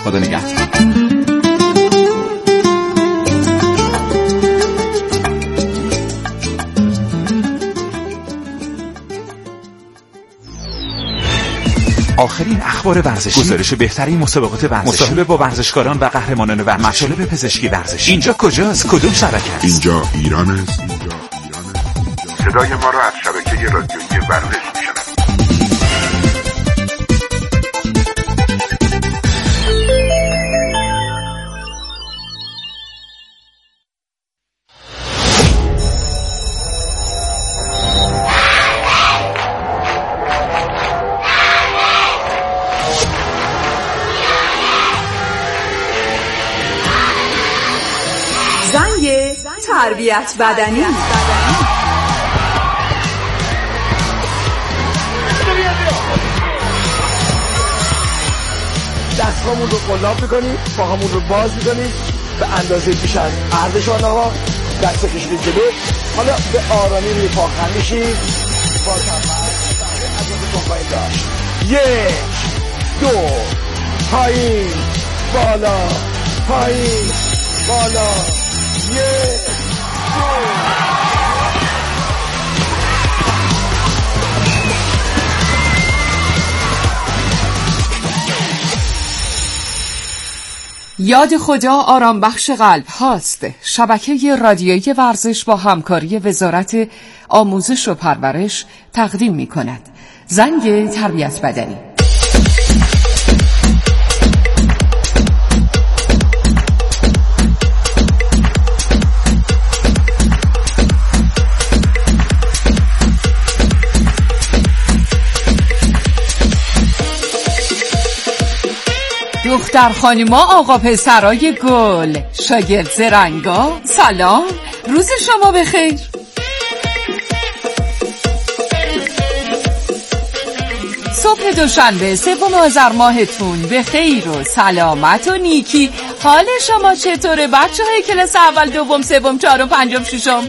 خدا نگهدار. آخرین اخبار ورزشی، گزارش بهترین مسابقات ورزشی، مصاحبه با ورزشکاران و قهرمانان ورزشی، مطالب پزشکی ورزشی. اینجا کجاست؟ کدوم شبکه است؟ اینجا ایران است. صدای ما را از شبکه رادیویی ورزش میشنوید. تربیت بدنی. دستامون رو قلاب میکنیم، پاهامون رو باز میکنیم به اندازه بیش از عرض شانه‌ها، دست کشیدید جلو. حالا به آرامی روی پا خم میشید، با کمر عضلاتتون خواهید داشت. 1 2 پایین بالا، پایین بالا. 1 2. یاد خدا آرام بخش قلب هاست. شبکه رادیویی ورزش با همکاری وزارت آموزش و پرورش تقدیم می کند. زنگ تربیت بدنی. دختر خانوما، آقا پسرای گل، شاگرد زرنگا، سلام، روز شما بخیر. صبح دوشنبه 3 آذر ماهتون به خیر و سلامت و نیکی. حال شما چطوره بچه های کلاس اول، دوم، سوم، چهارم، پنجم، ششم؟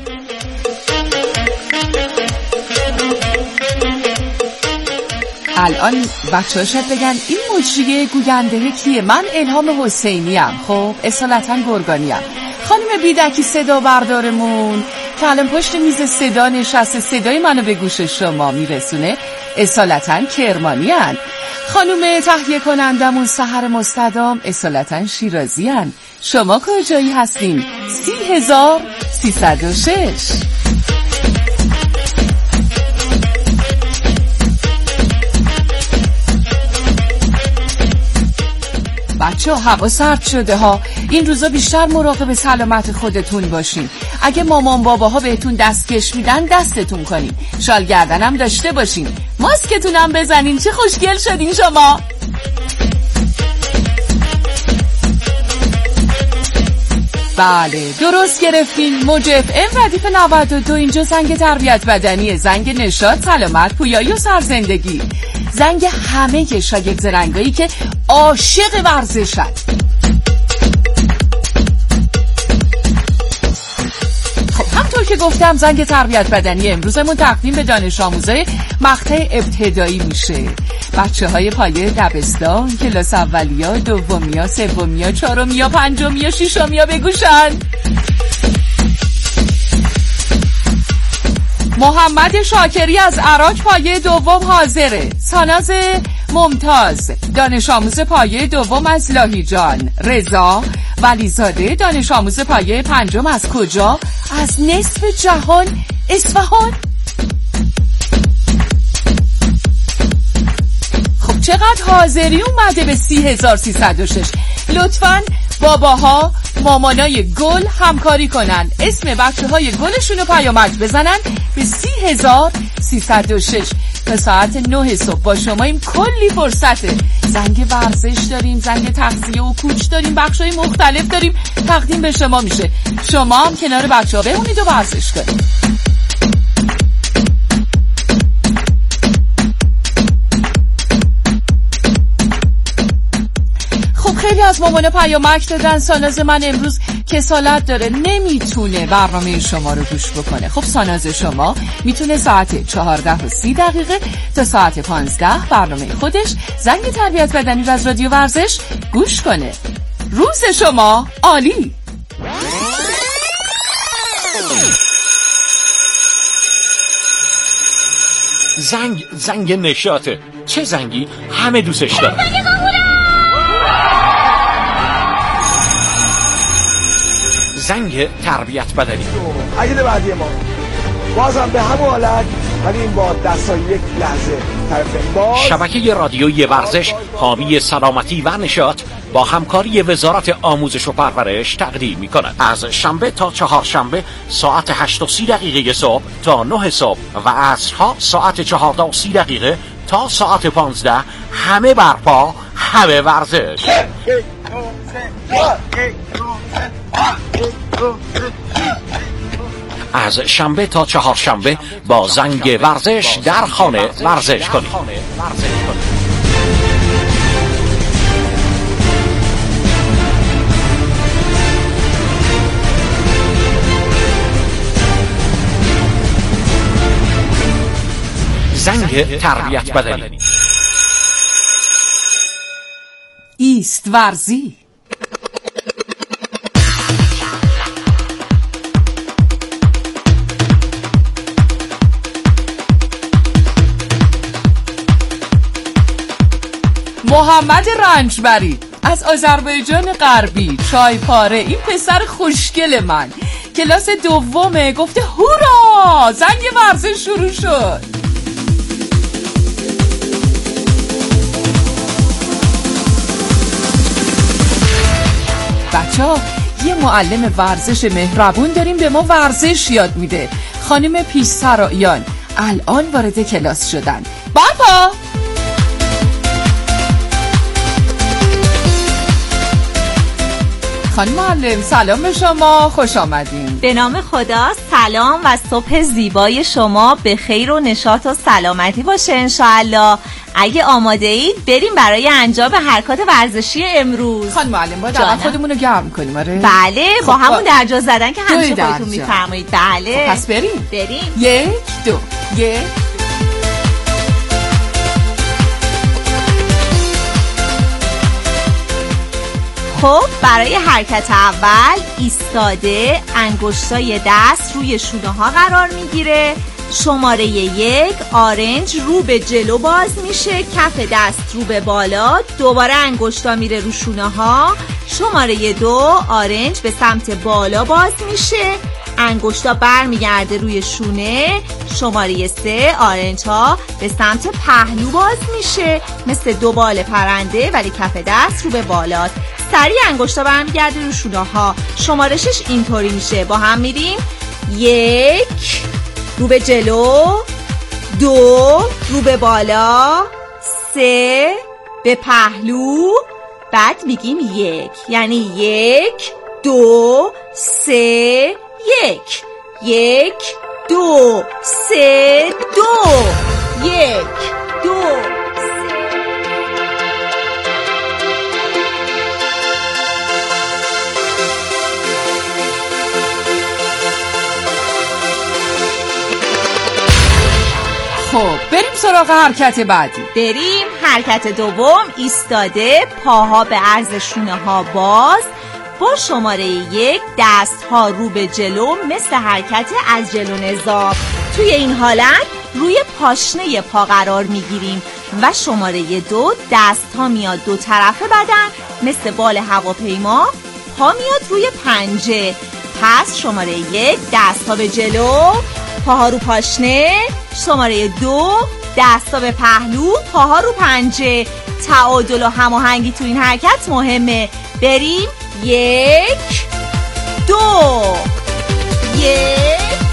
الان بچه ها شاید بگن این مجریه گوینده کیه؟ من الهام حسینیم. خب اصالتا گرگانیم. خانم بیدکی صدا بردارمون که الان پشت میز صدا نشسته، صدای منو به گوش شما میرسونه، اصالتا کرمانی هن. خانم تهیه کنندمون سحر مستدام اصالتا شیرازی هن. شما کجایی هستین؟ 30306. بچه هوا سرد شده ها، این روزا بیشتر مراقب سلامت خودتون باشین. اگه مامان باباها بهتون دستکش میدن دستتون کنین، شال گردنم داشته باشین، ماسکتونم بزنین. چه خوشگل شدین شما. بله درست گرفتین. موج FM ردیف 92. اینجا زنگ تربیت بدنیه، زنگ نشاط، سلامت، پویایی و سرزندگی، زنگ همه شاگرد زرنگایی که عاشق ورزشن. خب همطور که گفتم زنگ تربیت بدنی امروزمون تقدیم به دانش آموزای مقطع ابتدایی میشه. بچه های پایه دبستان، کلاس اولیا، دومیا، سومیا، چهارمیا، پنجمیا، ششمیا بگوشن. محمد شاکری از عراق پایه دوم حاضره. ساناز ممتاز دانش آموز پایه دوم از لاهیجان. رضا ولیزاده دانش آموز پایه پنجم از کجا؟ از نصف جهان، اصفهان. خب چقدر حاضری اومده به 30306. لطفاً باباها مامانای گل همکاری کنن، اسم بچه های گلشون رو پیامک بزنن به 30306. تا ساعت 9 صبح با شماییم. کلی فرصته. زنگ ورزش داریم، زنگ تغذیه و کوچ داریم، بخشای مختلف داریم تقدیم به شما میشه. شما هم کنار بچه ها بمونید و ورزش کنید. خیلی از مامانا پیامک دادن ساناز من امروز کسالت داره، نمیتونه برنامه شما رو گوش بکنه. خب ساناز شما میتونه ساعت 14:30 تا ساعت 15 برنامه خودش زنگ تربیت بدنی و از رادیو ورزش گوش کنه. روز شما عالی. زنگ نشاطه. چه زنگی؟ همه دوستش دارن. زنگ تربیت بدنی. اگه بعدی ما بازم به همون حالت، ولی این با دستای یک لحظه طرف باز. شبکه رادیویی ورزش حامی سلامتی و نشاط با همکاری وزارت آموزش و پرورش تقدیم می‌کند. از شنبه تا چهارشنبه ساعت 8:30 صبح تا 9 صبح و عصرها ساعت 14:30 تا ساعت 15 همه برپا، همه ورزش. از شنبه تا چهارشنبه با زنگ ورزش در خانه ورزش کنید. زنگ تربیت بدنی. ایست ورزی. محمد رنجبری از آذربایجان غربی، چای پاره، این پسر خوشگل من کلاس دومه، گفته هورا زنگ ورزش شروع شد. بچه‌ها یه معلم ورزش مهربون داریم به ما ورزش یاد میده، خانم پیش‌سرایان الان وارد کلاس شدن. بابا خانم معلم سلام به شما، خوش آمدین. به نام خدا، سلام و صبح زیبای شما به خیر و نشاط و سلامتی باشه انشاءالله. اگه آماده اید بریم برای انجام حرکات ورزشی امروز. خانم معلم باید اول خودمون رو گرم کنیم. آره بله با همون درجا زدن که همیشه خودتون میفرمایید. بله پس بریم 1 2 1. خب برای حرکت اول ایستاده، انگشتای دست روی شونه ها قرار میگیره. شماره 1 آرنج رو به جلو باز میشه، کف دست رو به بالا، دوباره انگشتا میره رو شونه ها. شماره 2 آرنج به سمت بالا باز میشه، انگشتا برمیگرده روی شونه. شماره 3 آرنج ها به سمت پهلو باز میشه مثل 2 بال پرنده ولی کف دست رو به بالاست. سریع انگشتا برمیگرده رو شونه ها. شماره 6 اینطوری میشه، با هم میریم 1 رو به جلو، 2 رو به بالا، 3 به پهلو، بعد میگیم 1، یعنی 1 2 3 1 1 2 3 2 1 2. خب بریم سراغ حرکت بعدی. بریم حرکت دوم، ایستاده، پاها به عرض شونه ها باز، با شماره 1 دست ها رو به جلو مثل حرکت از جلو نظام. توی این حالت روی پاشنه پا قرار میگیریم و شماره 2 دست ها میاد دو طرف بدن مثل بال هواپیما، پا میاد روی پنجه. پس شماره 1 دست ها به جلو، پاها رو پاشنه. شماره 2 دستا به پهلو، پاها رو پنجه. تعادل و هماهنگی تو این حرکت مهمه. بریم 1 2 1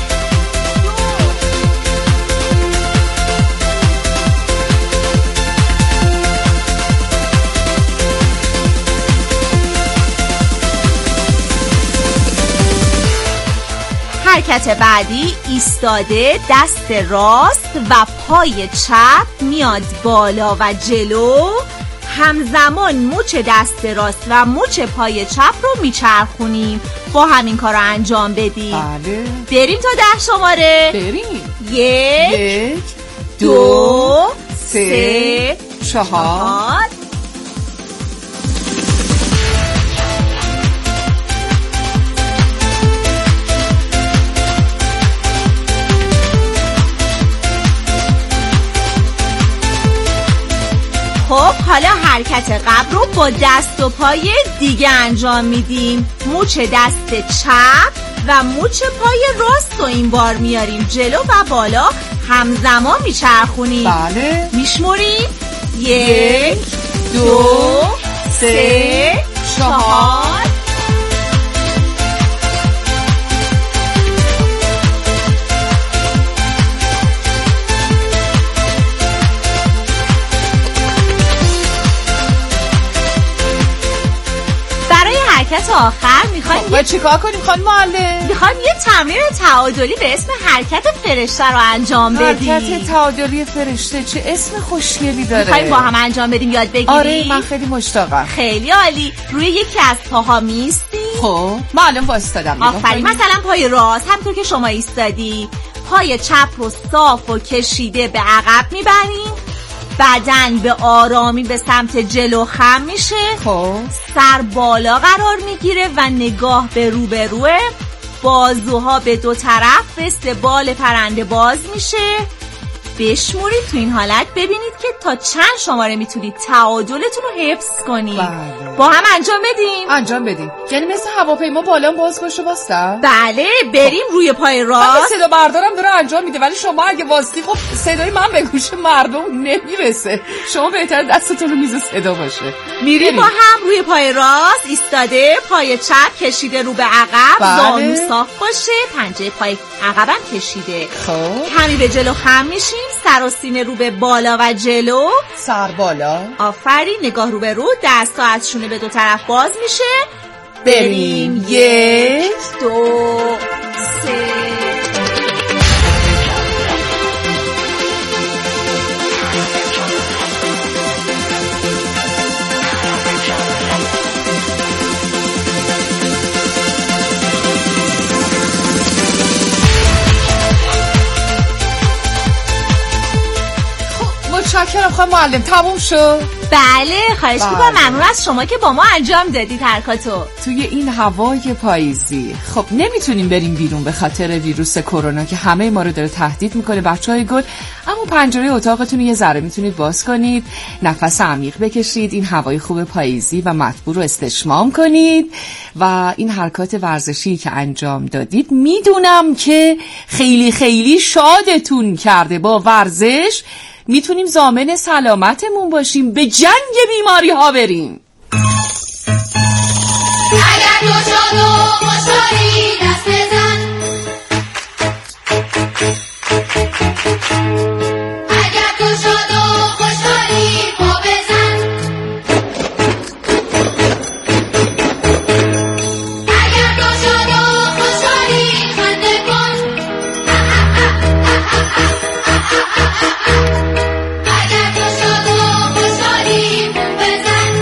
حرکت بعدی ایستاده، دست راست و پای چپ میاد بالا و جلو. همزمان مچ دست راست و مچ پای چپ رو میچرخونیم. با همین کار رو انجام بدیم. بله. بریم تا 10 شماره. بریم. 1 2 3 4. خب حالا حرکت قبل رو با دست و پای دیگه انجام میدیم. مچ دست چپ و مچ پای راست رو این بار میاریم جلو و بالا، همزمان میچرخونیم. بله. میشموریم. 1 2 3 4. حرکت آخر میخوایم چیکار کنیم خانم معلم؟ میخوایم یه تمرین تعادلی به اسم حرکت فرشته رو انجام بدیم. حرکت تعادلی فرشته چه اسم خوشگلی داره. میخوایم با هم انجام بدیم، یاد بگیریم. آره من خیلی مشتاقم. خیلی عالی. روی یکی از پاها میستی. خب معلم وایستادم. آفرین. مثلا پای راست همونطور که شما ایستادی، پای چپ رو صاف و کشیده به عقب میبریم. بدن به آرامی به سمت جلو خم میشه. خب سر بالا قرار میگیره و نگاه به روبروه. بازوها به دو طرف مثل بال پرنده باز میشه. بشمورید تو این حالت ببینید که تا چند شماره میتونید تعادلتون رو حفظ کنید. بله. با هم انجام بدیم. یعنی مثل هواپیما بالام باز باشه باستم؟ بله. بریم روی پای راست. صدا بردارم داره انجام میده، ولی شما اگه واستی خب صدای من به گوش مردم نمیرسه. شما بهتر دستتون رو میز صدا باشه. میریم با هم روی پای راست ایستاده، پای چپ کشیده رو به عقب. بله. زانو صاف باشه، پنجه پای عقبم کشیده. خب کمی به جلو خم میشیم. سر و سینه رو به بالا و جلو. سر بالا. آفرین. نگاه رو به رو. دستا از شونه به دو طرف باز میشه. بریم. 1 2 3. متشکرم خانم معلم. تموم شد؟ بله خواهش میکنم. ممنون از شما که با ما انجام دادید حرکاتو. توی این هوای پاییزی خب نمیتونیم بریم بیرون به خاطر ویروس کرونا که همه ما رو داره تهدید میکنه بچهای گل، اما پنجره اتاقتون رو یه ذره میتونید باز کنید، نفس عمیق بکشید، این هوای خوب پاییزی و مطبوع رو استشمام کنید و این حرکات ورزشی که انجام دادید میدونم که خیلی خیلی شادتون کرده. با ورزش میتونیم ضامن سلامتمون باشیم، به جنگ بیماری ها بریم. اگر تو شاد و خوشحالی دست بزن، اگر تو شاد و خوشحالی پا بزن، اگر تو شاد و خوشحالی خنده کن، اگر تو شاد و خوشحالی بوم بزن،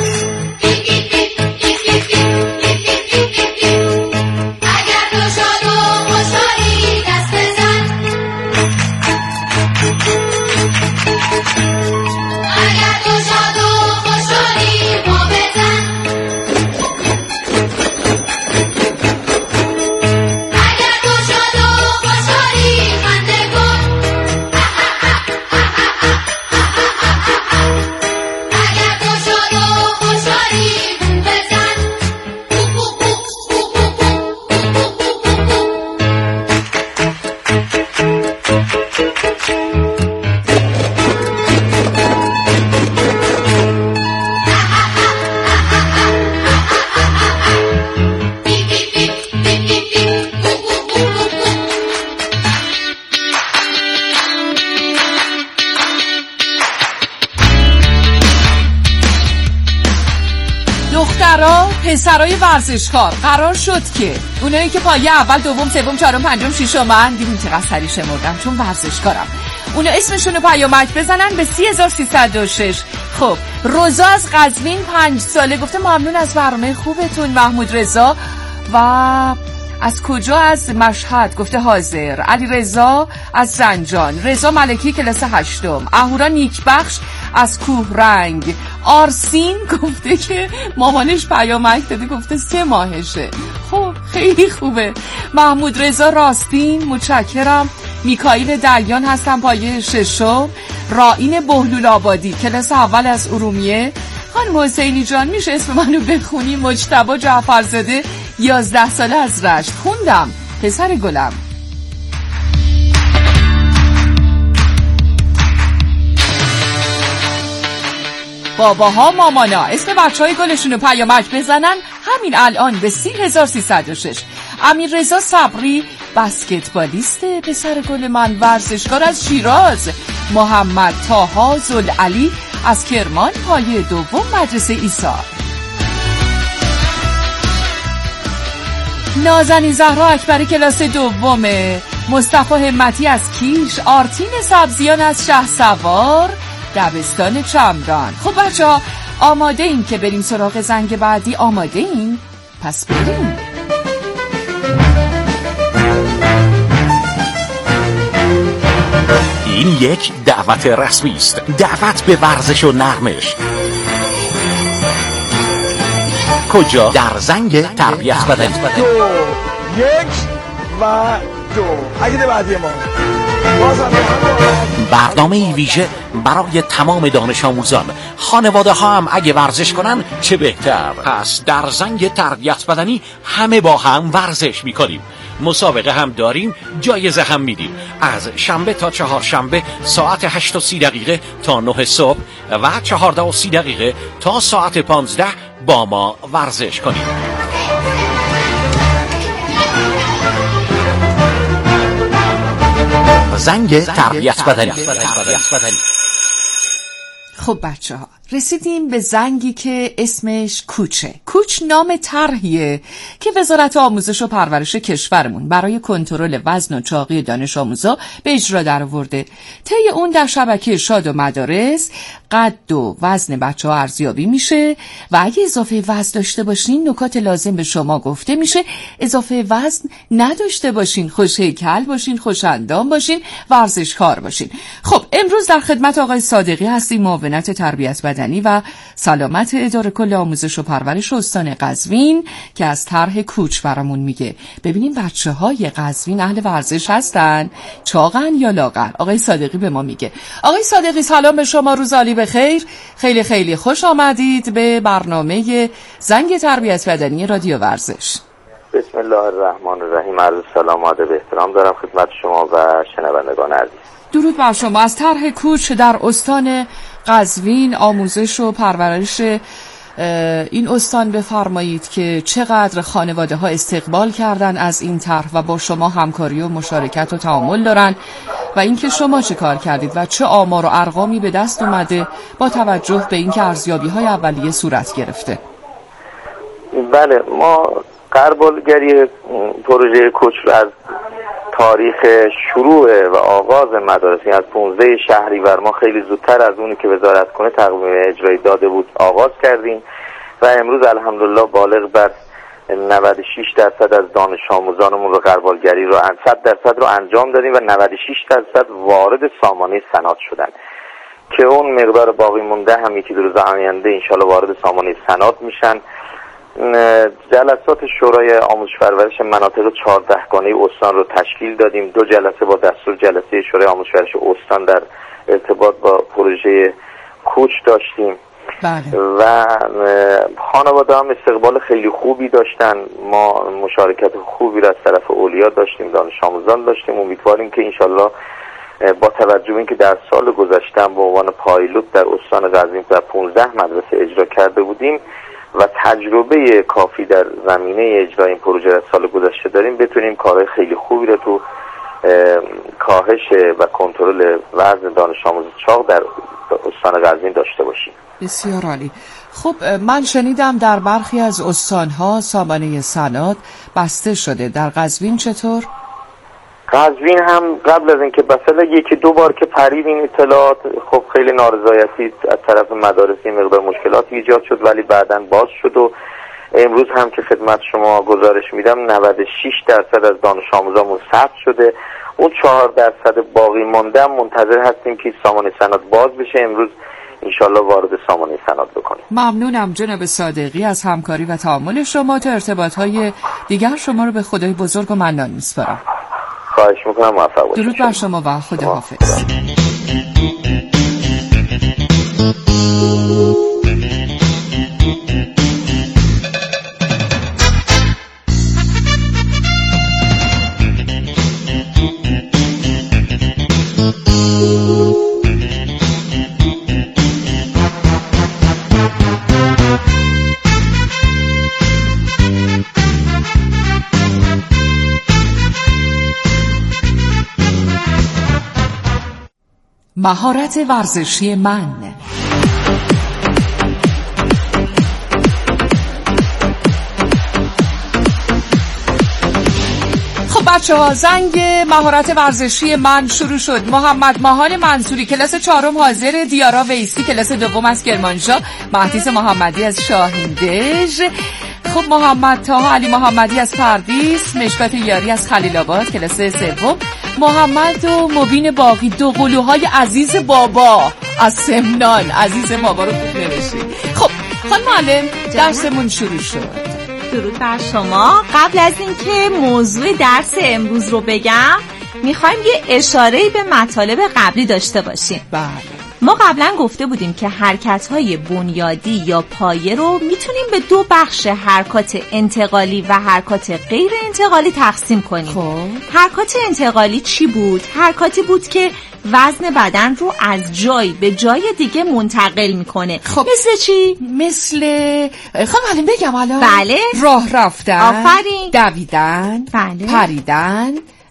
اگر تو شاد و خوشحالی دست بزن، اگر تو شاد و خوشحالی پا بزن، اگر تو شاد و خوشحالی خنده کن، اگر تو شاد و خوشحالی بوم بزن. دخترها پسرای ورزشکار قرار شد که اونایی که پایه اول دوم سوم چهارم پنجم ششم من دیدیم چقدر سری شمردم چون ورزشکارم، اونو اسمشونو پیامک بزنن به 3306. خب روزا از قزوین 5 ساله گفته ممنون از برنامه خوبتون. محمود رضا و از کجا؟ از مشهد گفته حاضر. علی رضا از زنجان. رضا ملکی کلاس 8. اهورا نیکبخش از کوه رنگ. آرسین گفته که مامانش پیامک داده گفته 3 ماهشه. خب خیلی خوبه. محمود رضا راستین متشکرم. میکائیل دلیان هستم پایه 6. رائین بهلول آبادی کلاس اول از ارومیه. خانم حسینی جان میشه اسم منو بخونی؟ مجتبی جعفرزاده 11 ساله از رشت. خوندم پسر گلم. باباها مامانا اسم بچهای گلشونو پیامک بزنن همین الان به 3306. امیر رضا صبری بسکتبالیست پسر گل من، ورزشکار از شیراز. محمد طاها زلعلی از کرمان پایه 2 مدرسه ایثار. نازنین زهرا اکبری کلاس 2. مصطفی همتی از کیش. آرتین سبزیان از شهسوار دبستان چمران. خب بچه‌ها آماده این که بریم سراغ زنگ بعدی؟ آماده این؟ پس بریم. این یک دعوت رسمی است، دعوت به ورزش و نرمش. کجا؟ در زنگ تربیت بدنی. 2 1 و 2. اگه بعدی ما برنامه ویژه برای تمام دانش آموزان. خانواده ها هم اگه ورزش کنن چه بهتر. پس در زنگ تربیت بدنی همه با هم ورزش میکنیم. مسابقه هم داریم، جایزه هم میدیم. از شنبه تا چهارشنبه ساعت 8:30 تا 9 صبح و 14:30 تا ساعت 15 با ما ورزش کنیم. زنگ تربیت بدنی. خب بچه ها رسیدیم به زنگی که اسمش کوچه. کوچ نام طرحیه که وزارت آموزش و پرورش کشورمون برای کنترل وزن و چاقی دانش آموزا به اجرا درآورده. طی اون در شبکه شاد و مدارس قد و وزن بچه‌ها ارزیابی میشه و اگه اضافه وزن داشته باشین نکات لازم به شما گفته میشه. اضافه وزن نداشته باشین، خوش هیکل باشین، خوش اندام باشین، ورزشکار باشین. خب امروز در خدمت آقای صادقی هستیم، معاونت تربیت بدنی و سلامت اداره کل آموزش و پرورش استان قزوین که از طرح کوچ برامون میگه. ببینیم بچه‌های قزوین اهل ورزش هستن، چاقن یا لاغر؟ آقای صادقی به ما میگه. آقای صادقی سلام به شما، روز عالی بخیر. خیلی خیلی خوش آمدید به برنامه زنگ تربیت بدنی رادیو ورزش. بسم الله الرحمن الرحیم. عرض سلام و ادب احترام دارم خدمت شما و شنوندگان عزیز. درود بر شما. از طرح کوچ در استان قزوین آموزش و پرورش این استان بفرمایید که چقدر خانواده ها استقبال کردن از این طرح و با شما همکاری و مشارکت و تعامل دارن و اینکه شما چه کار کردید و چه آمار و ارقامی به دست اومده با توجه به اینکه ارزیابی های اولیه صورت گرفته. بله، ما غربالگری پروژه کوچ رو از تاریخ شروع و آغاز مدارس، یعنی از 15 شهریور، ما خیلی زودتر از اونی که وزارت کنه تقویم اجرایی داده بود آغاز کردیم و امروز الحمدلله بالغ بر 96% از دانش آموزانمون رو غربالگری رو 100% رو انجام دادیم و 96% وارد سامانه سناد شدن که اون مقدار باقی مونده هم یکی دو روز آینده انشالله وارد سامانه سناد میشن. جلسات شورای آموزش پرورش مناطق 14 گانه استان رو تشکیل دادیم. 2 جلسه با دستور جلسه شورای آموزش پرورش استان در ارتباط با پروژه کوچ داشتیم. بله. و خانواده هم استقبال خیلی خوبی داشتن. ما مشارکت خوبی را از طرف اولیا داشتیم، دانش آموزان داشتیم. امیدواریم که انشالله با توجه به اینکه در سال گذشته به عنوان پایلوت در استان قزوین در 15 مدرسه اجرا کرده بودیم و تجربه کافی در زمینه اجرای این پروژه در سال گذشته داریم، بتونیم کارهای خیلی خوبی رو تو کاهش و کنترل وزن دانش آموز چاق در استان قزوین داشته باشیم. بسیار عالی. خب من شنیدم در برخی از استانها سامانه سناد بسته شده. در قزوین چطور؟ قزوین هم قبل از اینکه مثلا یکی دو بار که پرید این اطلاعات، خب خیلی نارضایتی از طرف مدارس، این مقدار مشکلات ایجاد شد، ولی بعداً باز شد و امروز هم که خدمت شما گزارش میدم 96% از دانش آموزامون ثبت شده. اون 4% باقی مانده منتظر هستیم که سامانه سند باز بشه. امروز انشالله وارد سامانه سند بکنیم. ممنونم جناب صادقی از همکاری و تعامل شما. تا ارتباطهای دیگر شما رو به خدای بزرگ و منان میسپارم. خواهش میکنم، موفق باشید. درود بر شما و خداحافظ. مهارت ورزشی من. خب بچه‌ها، زنگ مهارت ورزشی من شروع شد. محمد ماهان منصوری کلاس 4 حاضر، دیارا ویسی کلاس 2 از کرمانشاه، مهدیس محمدی از شاهیندژ، خب محمد طاها علی محمدی از پردیس، مشکات یاری از خلیل آباد کلاس 3، محمد و مبین باقی دو قلوهای عزیز بابا از سمنان. عزیز بابا رو خوب نوشید. خب خانم معلم، درسمون شروع شد. درود بر شما. قبل از اینکه موضوع درس امروز رو بگم، میخوایم یه اشاره‌ای به مطالب قبلی داشته باشیم. بله. ما قبلا گفته بودیم که حرکت‌های بنیادی یا پایه رو میتونیم به 2 بخش، حرکات انتقالی و حرکات غیر انتقالی تقسیم کنیم. خب حرکات انتقالی چی بود؟ حرکاتی بود که وزن بدن رو از جای به جای دیگه منتقل میکنه. خب مثل چی؟ مثل خب الان بگم الان. بله. راه رفتن، آفرین. دویدن، بله. پریدن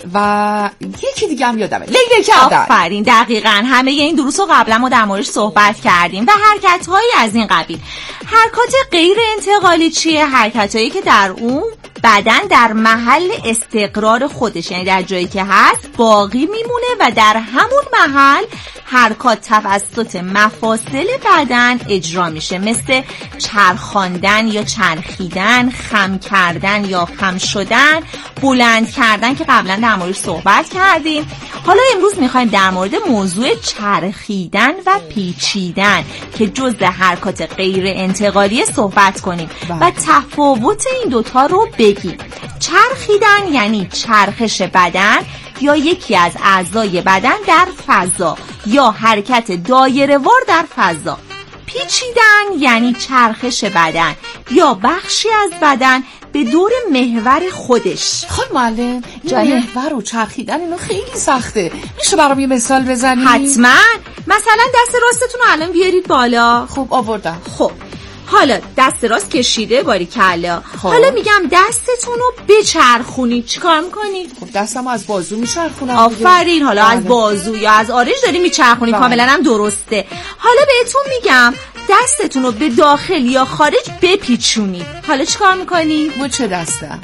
و یکی دیگه هم یادمه، لیله کردن. آفرین، دقیقاً. همه این دروس رو قبلا ما در موردش صحبت کردیم. و حرکت‌هایی از این قبیل. حرکات غیر انتقالی چیه؟ حرکت‌هایی که در اون بدن در محل استقرار خودش، یعنی در جایی که هست باقی میمونه و در همون محل حرکات توسط مفاصل بدن اجرا میشه، مثل چرخاندن یا چرخیدن، خم کردن یا خم شدن، بلند کردن که قبلا در موردش صحبت کردیم. حالا امروز میخوایم در مورد موضوع چرخیدن و پیچیدن که جزء حرکات غیر انتقالی صحبت کنیم و تفاوت این دوتا رو بگیم. چرخیدن یعنی چرخش بدن یا یکی از اعضای بدن در فضا یا حرکت دایره‌وار در فضا. پیچیدن یعنی چرخش بدن یا بخشی از بدن به دور محور خودش. خب معلم، محور و چرخیدن اینو خیلی سخته. میشه برام یه مثال بزنی؟ حتما. مثلا دست راستتون رو الان بیارید بالا. خب آوردم. خب حالا دست راست کشیده، باریکلا. حالا میگم دستتون رو بچرخونید. چیکار میکنید؟ خب دستمو از بازو میچرخونم. آفرین. حالا از بازو یا از آرنج داری میچرخونید. کاملا هم درسته. حالا بهتون میگم دستتون رو به داخل یا خارج بپیچونید. حالا چیکار میکنید؟ مچ دستم.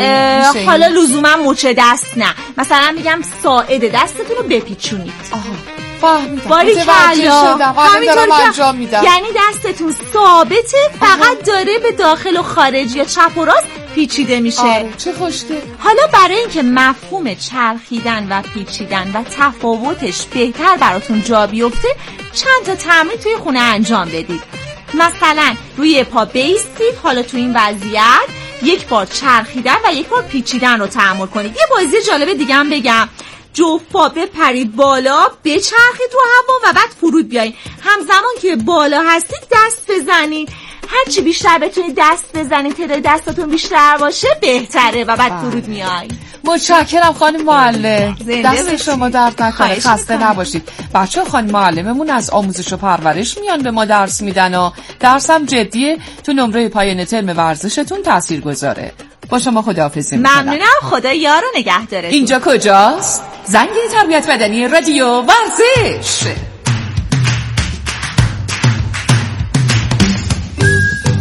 حالا لزوما مچ دست نه، مثلا میگم ساعد دستتون رو بپیچونید. فهمیدم. باریکلا. همینطور انجام میدم. یعنی دستتون ثابته، فقط داره به داخل و خارج یا چپ و راست پیچیده میشه. چه خوشگل. حالا برای اینکه مفهوم چرخیدن و پیچیدن و تفاوتش بهتر براتون جا بیفته، چند تا تمرین توی خونه انجام بدید. مثلا روی پا بیستید. حالا تو این وضعیت یک بار چرخیدن و یک بار پیچیدن رو تحمل کنید. یه بازی جالب دیگه هم بگم. جفت پا بپرید بالا، بچرخید تو هوا و بعد فرود بیاین. همزمان که بالا هستید دست بزنید. هرچی بیشتر بتونید دست بزنید، تعداد دستاتون بیشتر باشه بهتره و بعد فرود میای. متشکرم خانم معلم. دست شما درد نکنه. خسته نباشید. بچه‌ها، خانم معلممون از آموزش و پرورش میان به ما درس میدن و درسم جدیه. تو نمره پایان ترم ورزشتون تاثیرگذاره. با شما خداحافظی میکنم. ممنونم. خدا یار و نگهدارتون. اینجا کجاست؟ زنگ تربیت بدنی رادیو ورزش.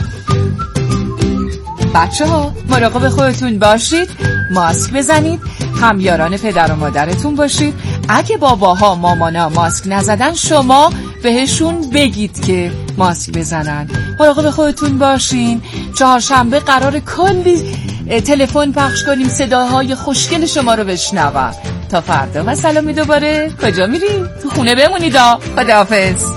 بچه‌ها، مراقب خودتون باشید، ماسک بزنید همیاران پدر و مادرتون باشید. اگه باباها مامانا ماسک نزدن شما بهشون بگید که ماسک بزنن. مراقب خودتون باشین. چهارشنبه قرار کلی تلفن پخش کنیم صداهای خوشگل شما رو بشنوم. تا فردا و سلامی دوباره. کجا میریم؟ تو خونه بمونید. خداحافظ.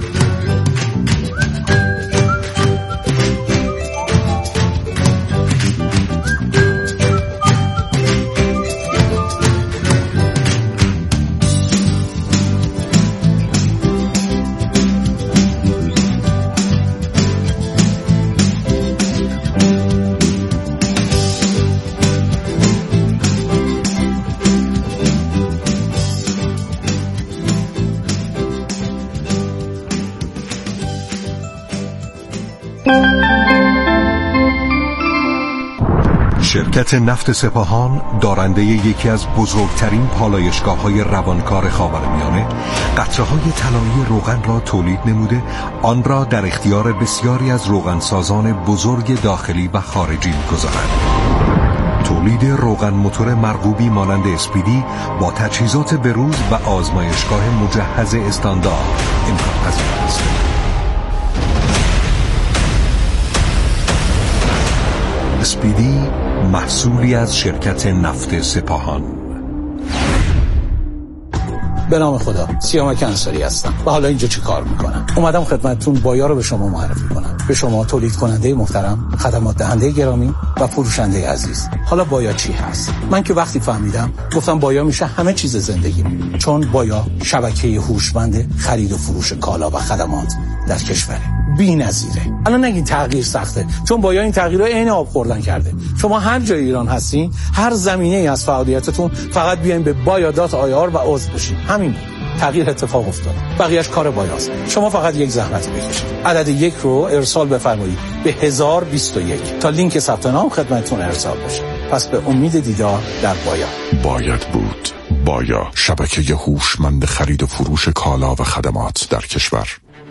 شرکت نفت سپاهان دارنده یکی از بزرگترین پالایشگاه‌های روانکار خاورمیانه قطره‌های طلایی روغن را تولید نموده آن را در اختیار بسیاری از روغنسازان بزرگ داخلی و خارجی می‌گذارد. تولید روغن موتور مرغوبی مانند اسپیدی با تجهیزات بروز و آزمایشگاه مجهز استاندارد امکان پذیر است. اسپیدی محصولی از شرکت نفت سپاهان. به نام خدا، سیامک انصاری هستم و حالا اینجا چی کار میکنم؟ اومدم خدمتتون بایا رو به شما معرفی کنم. به شما تولید کننده محترم، خدمات دهنده گرامی و فروشنده عزیز. حالا بایا چی هست؟ من که وقتی فهمیدم گفتم بایا میشه همه چیز زندگیم، چون بایا شبکه هوشمند خرید و فروش کالا و خدمات در کشوره. بی‌نظیره. الان نگین تغییر سخته، چون بایا این تغییرها عین آب خوردن کرده. شما هر جای ایران هستین، هر زمینه‌ای از فعالیتتون، فقط بیاین به baya.ir و عضو بشین. همین بود. تغییر اتفاق افتاد. بقیه‌اش کار بایاست. شما فقط یک زحمت بکشید. عدد 1 رو ارسال بفرمایید به 1021 تا لینک ثبت نام خدمتتون ارسال بشه. پس به امید دیدار در بایا. باید بود. بایا، شبکه هوشمند خرید و فروش کالا و خدمات در کشور.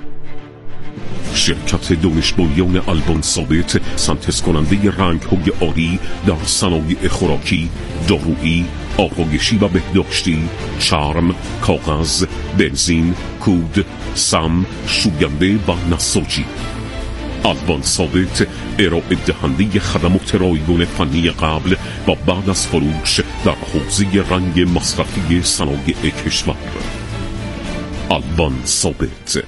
شرکت دانشجویان آلبان ثابت سنتز کننده رنگ‌های عالی در صنایع خوراکی، دارویی، آرایشی و بهداشتی، چرم، کاغذ، بنزین، کود، سم، شوینده و نساجی. آلبان ثابت ارائه دهنده خدمات رایگان فنی قبل و بعد از فروش در حوزه رنگ مصرفی صنایع کشور. آلبان ثابت.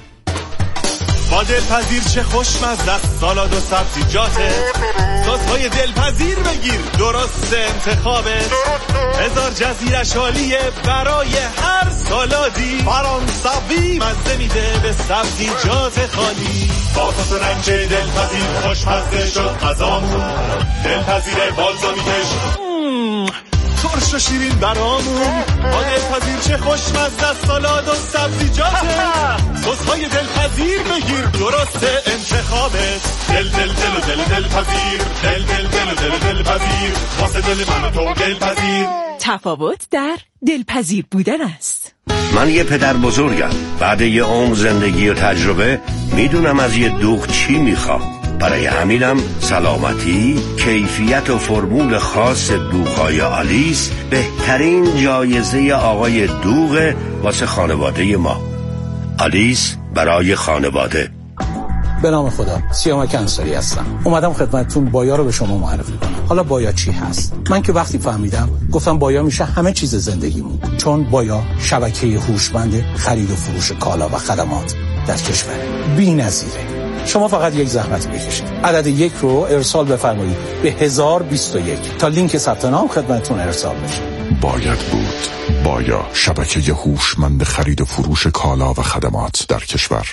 با دلپذیر چه خوشمزه است، سالاد و سبزیجاته، سس‌های دلپذیر بگیر درست انتخابت. هزار جزیرش عالیه برای هر سالادی، فرانسوی مزه میده به سبزیجات خالی. با سس رنج دلپذیر خوشمزه شد غذامون، دلپذیر بالزامیکش ترش و شیرین برامون. با دلپذیر چه خوشمزه است، سالاد و سبزیجاته، سس‌های دلپذیر بگیر درست انتخابت. دل دل دل و دل دلپذیر، دل دل دل و دل دلپذیر، واسه دل من و تو دلپذیر. تفاوت در دلپذیر بودن است. من یه پدر بزرگم، بعد یه عمر زندگی و تجربه میدونم از یه دوغ چی میخوام. برای همینم سلامتی، کیفیت و فرمول خاص دوغ‌های آلیس بهترین جایزه آقای دوغ واسه خانواده ما. آلیس برای خانواده. به نام خدا، سیامک انصاری هستم. اومدم خدمتتون بایا رو به شما معرفی کنم. حالا بایا چی هست؟ من که وقتی فهمیدم گفتم بایا میشه همه چیز زندگیمون، چون بایا شبکه هوشمند خرید و فروش کالا و خدمات در کشوره. بی‌نظیره. شما فقط یک زحمت بکشید. عدد 1 رو ارسال بفرمایید به 1021 تا لینک ثبت نام خدمتتون ارسال بشه. باید بود. بایا، شبکه هوشمند خرید و فروش کالا و خدمات در کشور.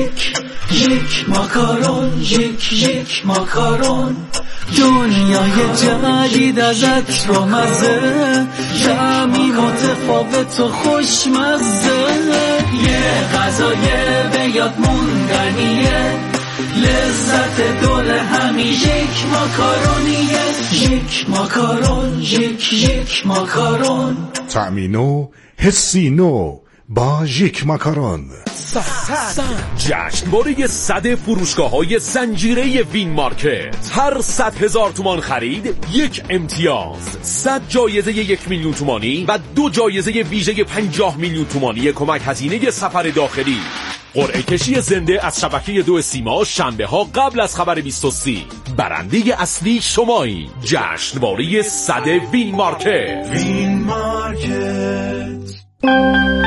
یک ماکارون، یک ماکارون، دنیای جدید ازت رو مزه، طعمی متفاوت و خوشمزه، یه غذای به یاد موندنیه، لذت دور همین یک ماکارونیه. یک ماکارون، یک ماکارون، طعمی نو، حسی نو، با ژیک ماکارون. جشنواره 100 فروشگاه‌های زنجیره وین مارکت. هر 100,000 تومان خرید یک امتیاز، 100 جایزه 1 میلیون تومانی و 2 جایزه ویژه 50 میلیون تومانی کمک هزینه سفر داخلی. قرعه کشی زنده از شبکه 2 سیما شنبه ها قبل از خبر 23. برنده اصلی شمایی. جشنواره 100 وین مارکت. وین مارکت.